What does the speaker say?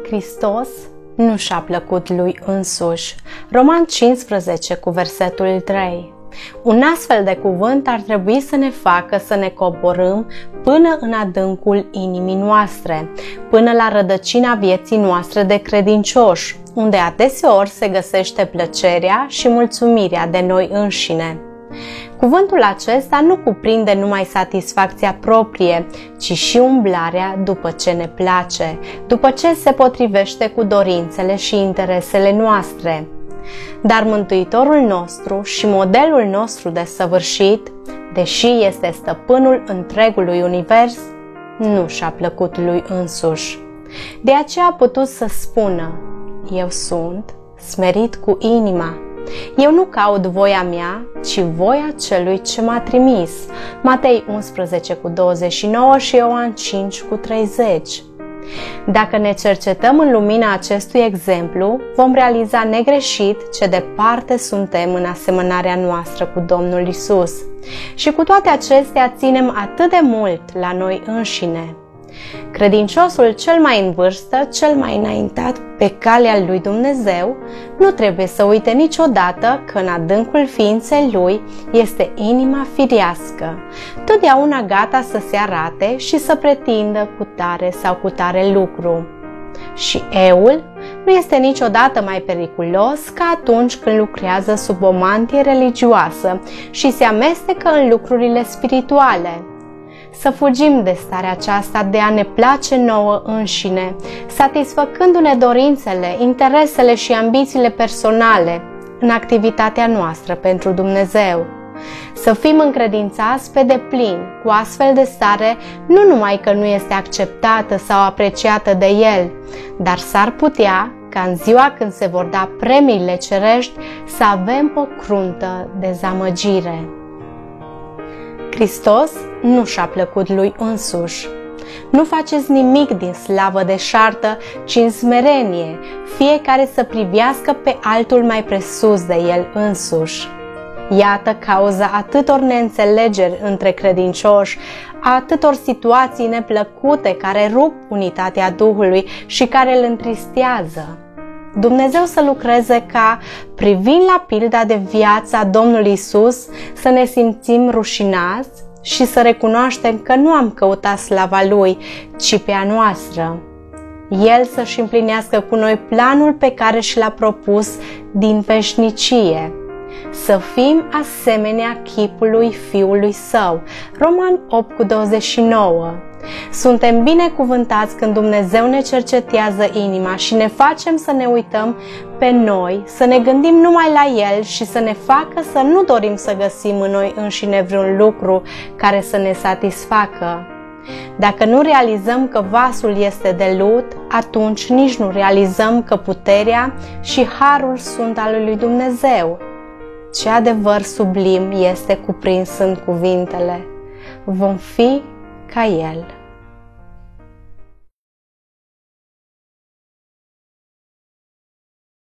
Hristos nu și-a plăcut lui însuși. Roman 15 cu versetul 3. Un astfel de cuvânt ar trebui să ne facă să ne coborâm până în adâncul inimii noastre, până la rădăcina vieții noastre de credincioși, unde adeseori se găsește plăcerea și mulțumirea de noi înșine. Cuvântul acesta nu cuprinde numai satisfacția proprie, ci și umblarea după ce ne place, după ce se potrivește cu dorințele și interesele noastre. Dar Mântuitorul nostru și modelul nostru de săvârșit, deși este stăpânul întregului univers, nu și-a plăcut lui însuși. De aceea a putut să spună: eu sunt smerit cu inima. Eu nu caut voia mea, ci voia celui ce m-a trimis. Matei 11 cu 29 și Ioan 5 cu 30. Dacă ne cercetăm în lumina acestui exemplu, vom realiza negreșit ce departe suntem în asemănarea noastră cu Domnul Isus. Și cu toate acestea ținem atât de mult la noi înșine. Credinciosul cel mai în vârstă, cel mai înaintat pe calea lui Dumnezeu, nu trebuie să uite niciodată că în adâncul ființei lui este inima firească, totdeauna gata să se arate și să pretindă cu tare sau cu tare lucru. Și eul nu este niciodată mai periculos ca atunci când lucrează sub o mantie religioasă și se amestecă în lucrurile spirituale. Să fugim de starea aceasta de a ne place nouă înșine, satisfăcându-ne dorințele, interesele și ambițiile personale în activitatea noastră pentru Dumnezeu. Să fim încredințați pe deplin cu astfel de stare, nu numai că nu este acceptată sau apreciată de El, dar s-ar putea ca în ziua când se vor da premiile cerești să avem o cruntă dezamăgire. Hristos nu și-a plăcut lui însuși. Nu faceți nimic din slavă deșartă, ci în smerenie, fiecare să privească pe altul mai presus de el însuși. Iată cauza atâtor neînțelegeri între credincioși, a atâtor situații neplăcute care rup unitatea Duhului și care îl întristează. Dumnezeu să lucreze ca, privind la pilda de viață a Domnului Isus, să ne simțim rușinați și să recunoaștem că nu am căutat slava Lui, ci pe a noastră. El să-și împlinească cu noi planul pe care și l-a propus din veșnicie. Să fim asemenea chipului Fiului Său. Roman 8 cu 29. Suntem binecuvântați când Dumnezeu ne cercetează inima și ne facem să ne uităm pe noi, să ne gândim numai la El și să ne facă să nu dorim să găsim în noi înșine vreun lucru care să ne satisfacă. Dacă nu realizăm că vasul este de lut, atunci nici nu realizăm că puterea și harul sunt ale lui Dumnezeu. Ce adevăr sublim este cuprins în cuvintele: vom fi ca El.